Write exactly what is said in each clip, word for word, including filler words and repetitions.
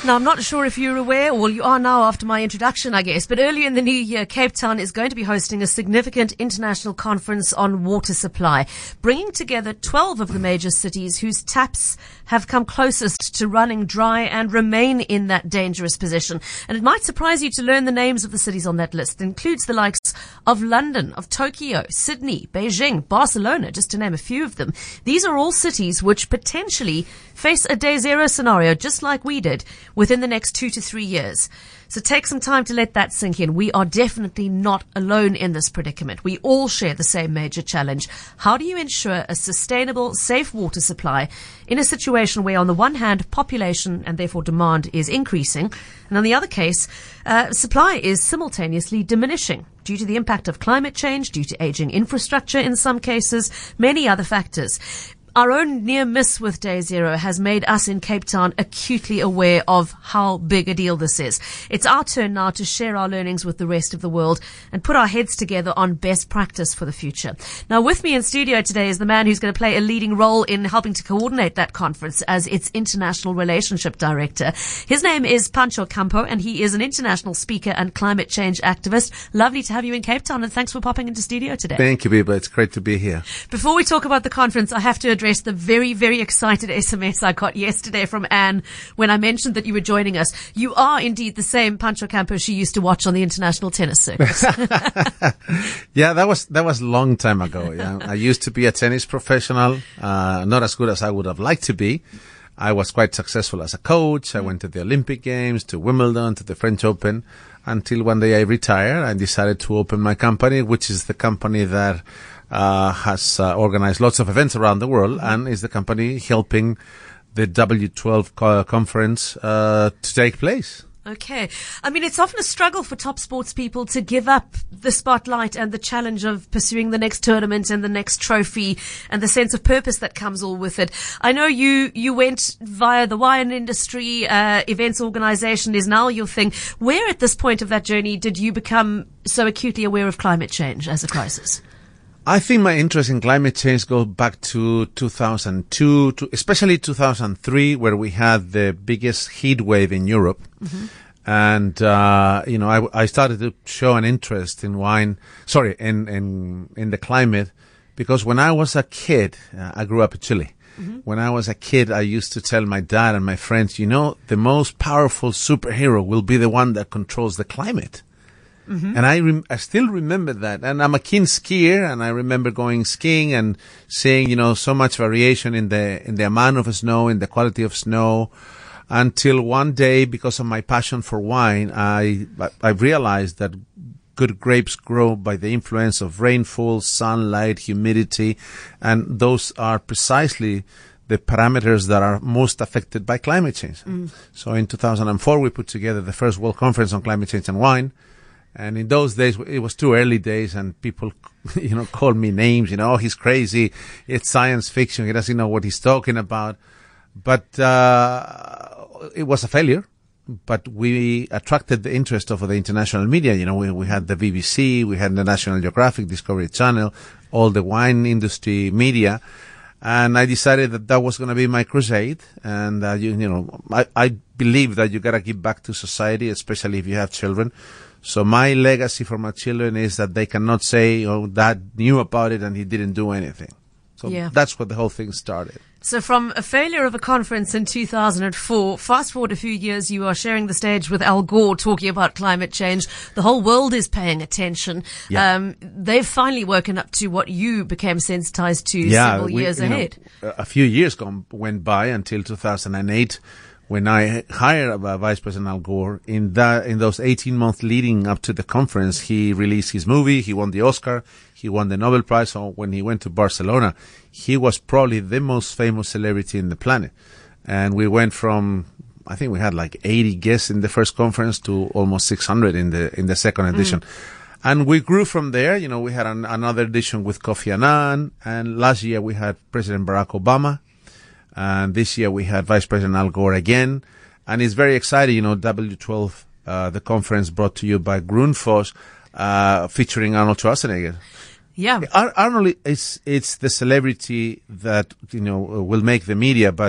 Now, I'm not sure if you're aware, well, you are now after my introduction, I guess, but early in the new year, Cape Town is going to be hosting a significant international conference on water supply, bringing together twelve of the major cities whose taps have come closest to running dry and remain in that dangerous position. And it might surprise you to learn the names of the cities on that list. It includes the likes of London, of Tokyo, Sydney, Beijing, Barcelona, just to name a few of them. These are all cities which potentially face a day zero scenario, just like we did, within the next two to three years. So take some time to let that sink in. We are definitely not alone in this predicament. We all share the same major challenge. How do you ensure a sustainable, safe water supply in a situation where, on the one hand, population and therefore demand is increasing, and on the other case, uh, supply is simultaneously diminishing due to the impact of climate change, due to aging infrastructure in some cases, many other factors? Our own near miss with Day Zero has made us in Cape Town acutely aware of how big a deal this is. It's our turn now to share our learnings with the rest of the world and put our heads together on best practice for the future. Now, with me in studio today is the man who's going to play a leading role in helping to coordinate that conference as its international relationship director. His name is Pancho Campo, and he is an international speaker and climate change activist. Lovely to have you in Cape Town, and thanks for popping into studio today. Thank you, Biba. It's great to be here. Before we talk about the conference, I have to address the very, very excited S M S I got yesterday from Anne when I mentioned that you were joining us. You are indeed the same Pancho Campo she used to watch on the international tennis circuit. Yeah, that was that was a long time ago. Yeah, I used to be a tennis professional, uh, not as good as I would have liked to be. I was quite successful as a coach. I went to the Olympic Games, to Wimbledon, to the French Open, until one day I retired and decided to open my company, which is the company that Uh, has uh, organized lots of events around the world and is the company helping the W twelve co- conference uh, to take place. Okay. I mean, it's often a struggle for top sports people to give up the spotlight and the challenge of pursuing the next tournament and the next trophy and the sense of purpose that comes all with it. I know you, you went via the wine industry, uh, events organization is now your thing. Where at this point of that journey did you become so acutely aware of climate change as a crisis? I think my interest in climate change goes back to two thousand two, to especially two thousand three, where we had the biggest heat wave in Europe. Mm-hmm. And, uh, you know, I, I started to show an interest in wine, sorry, in, in, in the climate, because when I was a kid, uh, I grew up in Chile. Mm-hmm. When I was a kid, I used to tell my dad and my friends, you know, the most powerful superhero will be the one that controls the climate. Mm-hmm. And I, rem- I still remember that. And I'm a keen skier, and I remember going skiing and seeing, you know, so much variation in the, in the amount of snow, in the quality of snow, until one day, because of my passion for wine, I, I realized that good grapes grow by the influence of rainfall, sunlight, humidity, and those are precisely the parameters that are most affected by climate change. Mm. So in two thousand four, we put together the first World Conference on Climate Change and Wine. And in those days, it was too early days, and people, you know, called me names, you know, oh, he's crazy. It's science fiction. He doesn't know what he's talking about. But, uh, it was a failure. But we attracted the interest of the international media. You know, we, we had the B B C, we had the National Geographic, Discovery Channel, all the wine industry media. And I decided that that was going to be my crusade. And, uh, you, you know, I, I believe that you got to give back to society, especially if you have children. So my legacy for my children is that they cannot say, oh, Dad knew about it and he didn't do anything. So yeah. That's what the whole thing started. So from a failure of a conference in two thousand four, fast forward a few years, you are sharing the stage with Al Gore talking about climate change. The whole world is paying attention. Yeah. Um, they've finally woken up to what you became sensitized to yeah, several we, years ahead. Know, a few years gone, went by until two thousand eight. When I hired uh, Vice President Al Gore, in that, in those eighteen months leading up to the conference, he released his movie, he won the Oscar, he won the Nobel Prize. So when he went to Barcelona, he was probably the most famous celebrity in the planet. And we went from, I think we had like eighty guests in the first conference to almost six hundred in the, in the second edition. Mm. And we grew from there. You know, we had an, another edition with Kofi Annan, and last year we had President Barack Obama. And this year we had Vice President Al Gore again. And it's very exciting, you know, W twelve, uh, the conference brought to you by Grundfos, uh, featuring Arnold Schwarzenegger. Yeah. Ar- Arnold is, it's the celebrity that, you know, will make the media, but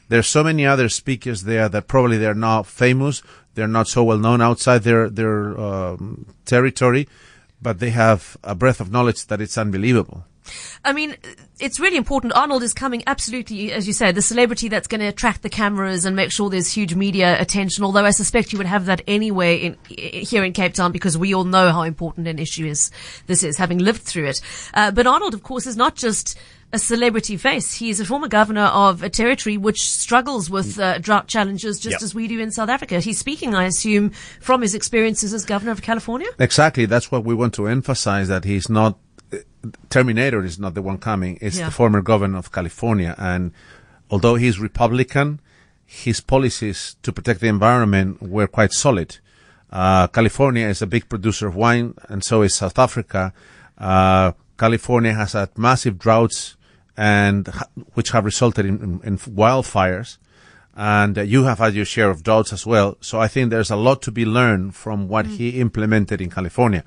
There's so many other speakers there that probably they're not famous, they're not so well known outside their their um, territory, but they have a breadth of knowledge that it's unbelievable. I mean, it's really important. Arnold is coming, absolutely, as you say, the celebrity that's going to attract the cameras and make sure there's huge media attention, although I suspect you would have that anyway in, here in Cape Town, because we all know how important an issue is this is, having lived through it. Uh, but Arnold, of course, is not just a celebrity face. He is a former governor of a territory which struggles with uh, drought challenges just yep. as we do in South Africa. He's speaking, I assume, from his experiences as governor of California? Exactly. That's what we want to emphasize, that he's not Terminator is not the one coming. It's yeah. the former governor of California. And although he's Republican, his policies to protect the environment were quite solid. Uh, California is a big producer of wine, and so is South Africa. Uh, California has had massive droughts, and which have resulted in, in, in wildfires. And uh, you have had your share of droughts as well. So I think there's a lot to be learned from what mm. he implemented in California.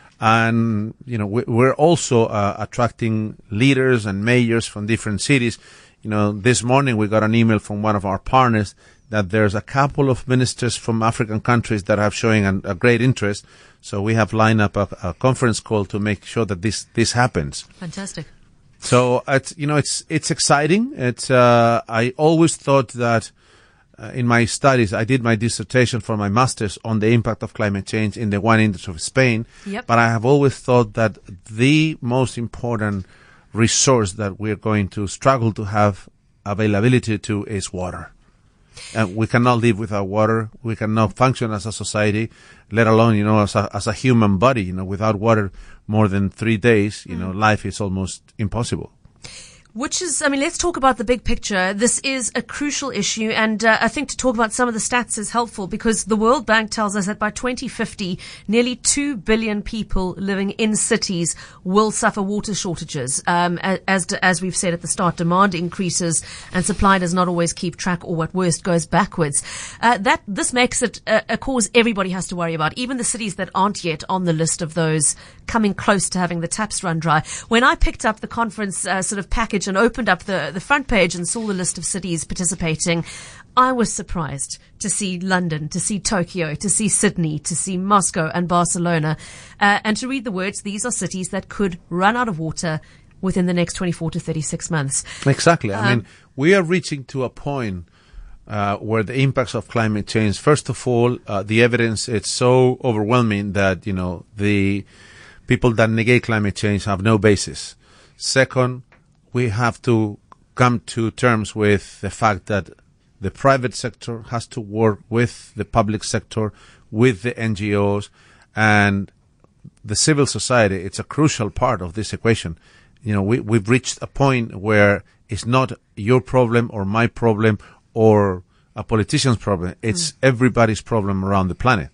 And, you know, we're also uh, attracting leaders and mayors from different cities. You know, this morning we got an email from one of our partners that there's a couple of ministers from African countries that are showing an, a great interest. So we have lined up a, a conference call to make sure that this, this happens. Fantastic. So, it's, you know, it's, it's exciting. It's, uh, I always thought that Uh, in my studies, I did my dissertation for my master's on the impact of climate change in the wine industry of Spain. Yep. But I have always thought that the most important resource that we're going to struggle to have availability to is water. And we cannot live without water. We cannot function as a society, let alone, you know, as a, as a human body. You know, without water more than three days, you mm. know, life is almost impossible. Which is, I mean, let's talk about the big picture. This is a crucial issue, and uh, I think to talk about some of the stats is helpful, because the World Bank tells us that by twenty fifty, nearly two billion people living in cities will suffer water shortages. Um, as as we've said at the start, demand increases and supply does not always keep track, or at worst goes backwards. Uh, that this makes it a, a cause everybody has to worry about, even the cities that aren't yet on the list of those coming close to having the taps run dry. When I picked up the conference uh, sort of package and opened up the, the front page and saw the list of cities participating, I was surprised to see London, to see Tokyo, to see Sydney, to see Moscow and Barcelona, uh, and to read the words, these are cities that could run out of water within the next twenty-four to thirty-six months. Exactly. I Um, mean, we are reaching to a point uh, where the impacts of climate change, first of all, uh, the evidence, it's so overwhelming that, you know, the people that negate climate change have no basis. Second, we have to come to terms with the fact that the private sector has to work with the public sector, with the N G Os, and the civil society. It's a crucial part of this equation. You know, we, we've reached a point where it's not your problem or my problem or a politician's problem. It's mm. everybody's problem around the planet.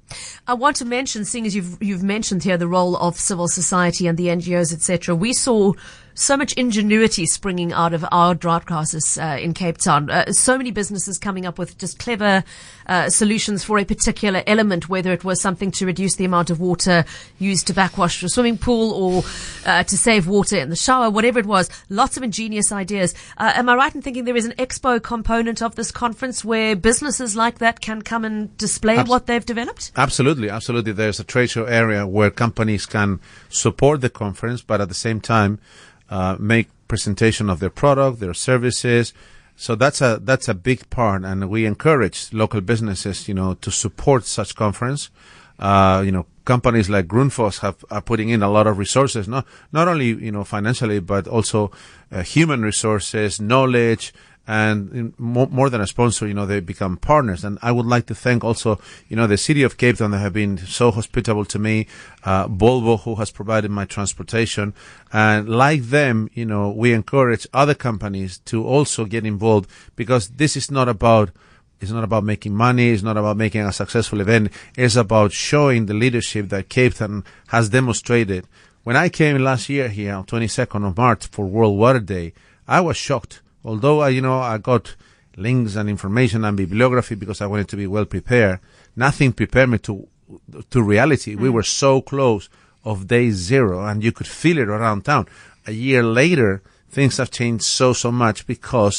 I want to mention, seeing as you've you've mentioned here the role of civil society and the N G Os, et cetera. We saw so much ingenuity springing out of our drought crisis uh, in Cape Town. Uh, so many businesses coming up with just clever uh, solutions for a particular element, whether it was something to reduce the amount of water used to backwash a swimming pool or uh, to save water in the shower, whatever it was. Lots of ingenious ideas. Uh, am I right in thinking there is an expo component of this conference where businesses like that can come and display Abs- what they've developed? Absolutely, absolutely. There's a trade show area where companies can support the conference, but at the same time, Uh, make presentation of their product, their services. So that's a that's a big part, and we encourage local businesses, you know, to support such conference. Uh, you know, companies like Grundfos have are putting in a lot of resources, not not only you know financially, but also uh, human resources, knowledge. And in more, more than a sponsor, you know, they become partners. And I would like to thank also, you know, the city of Cape Town that have been so hospitable to me, uh, Volvo, who has provided my transportation. And like them, you know, we encourage other companies to also get involved, because this is not about, it's not about making money. It's not about making a successful event. It's about showing the leadership that Cape Town has demonstrated. When I came last year here on twenty-second of March for World Water Day, I was shocked. Although, I, you know, I got links and information and bibliography because I wanted to be well prepared, nothing prepared me to to reality. Mm. We were so close of day zero, and you could feel it around town. A year later, things have changed so, so much because,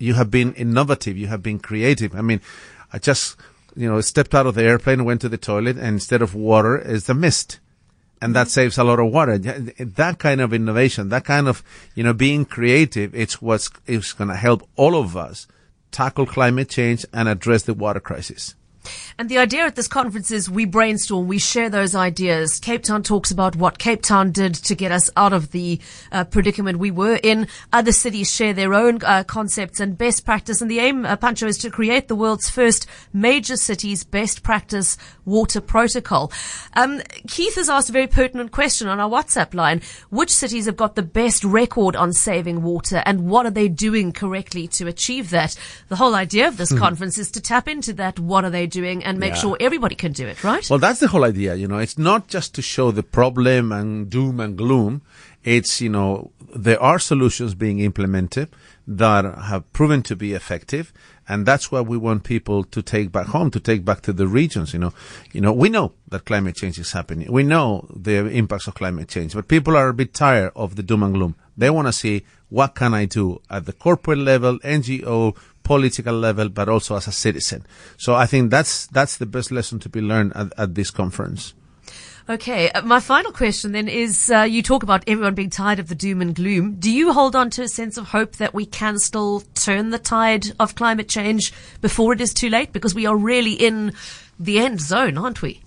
you have been innovative, you have been creative. I mean, I just, you know, stepped out of the airplane, went to the toilet, and instead of water is the mist. And that saves a lot of water. That kind of innovation, that kind of, you know, being creative, it's what's, it's going to help all of us tackle climate change and address the water crisis. And the idea at this conference is we brainstorm, we share those ideas. Cape Town talks about what Cape Town did to get us out of the uh, predicament we were in. Other cities share their own uh, concepts and best practice. And the aim, uh, Pancho, is to create the world's first major cities best practice water protocol. Um, Keith has asked a very pertinent question on our WhatsApp line. Which cities have got the best record on saving water, and what are they doing correctly to achieve that? The whole idea of this mm. conference is to tap into that. What are they doing, and make yeah. sure everybody can do it, right? Well, that's the whole idea. You know, it's not just to show the problem and doom and gloom. It's, you know, there are solutions being implemented that have proven to be effective. And that's what we want people to take back home, to take back to the regions. You know, you know, we know that climate change is happening. We know the impacts of climate change, but people are a bit tired of the doom and gloom. They want to see, what can I do at the corporate level, N G O, political level, but also as a citizen. So I think that's that's the best lesson to be learned at, at this conference. Okay, uh, my final question then is, uh, you talk about everyone being tired of the doom and gloom. Do you hold on to a sense of hope that we can still turn the tide of climate change before it is too late? Because we are really in the end zone, aren't we?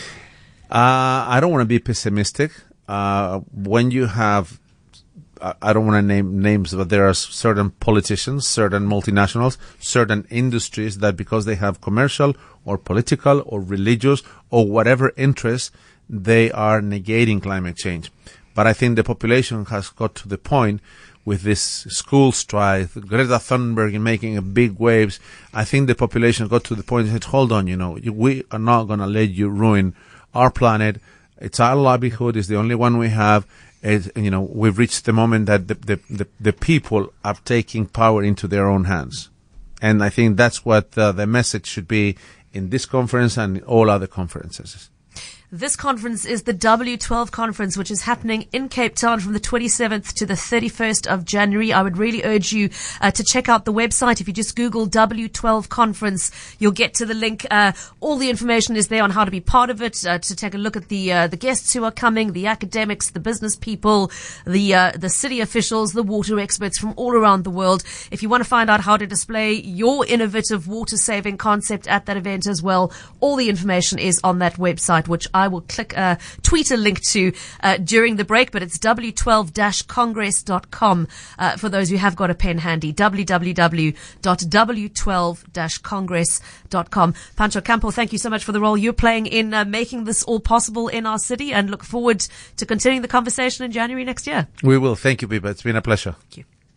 Uh, I don't want to be pessimistic. Uh, when you have, I don't want to name names, but there are certain politicians, certain multinationals, certain industries that because they have commercial or political or religious or whatever interests, they are negating climate change. But I think the population has got to the point with this school strike, Greta Thunberg making a big waves. I think the population got to the point and said, hold on, you know, we are not going to let you ruin our planet. It's our livelihood. It's the only one we have. It, you know, we've reached the moment that the, the, the, the people are taking power into their own hands. And I think that's what uh, the message should be in this conference and all other conferences. This conference is the W twelve conference, which is happening in Cape Town from the twenty-seventh to the thirty-first of January. I would really urge you uh, to check out the website. If you just Google W twelve conference, you'll get to the link. Uh, all the information is there on how to be part of it, uh, to take a look at the uh, the guests who are coming, the academics, the business people, the uh, the city officials, the water experts from all around the world. If you want to find out how to display your innovative water saving concept at that event as well, all the information is on that website, which I will click, uh, tweet a link to, uh, during the break, but it's w twelve dash congress dot com, uh, for those who have got a pen handy, w w w dot w twelve dash congress dot com. Pancho Campo, thank you so much for the role you're playing in uh, making this all possible in our city, and look forward to continuing the conversation in January next year. We will. Thank you, Biba. It's been a pleasure. Thank you.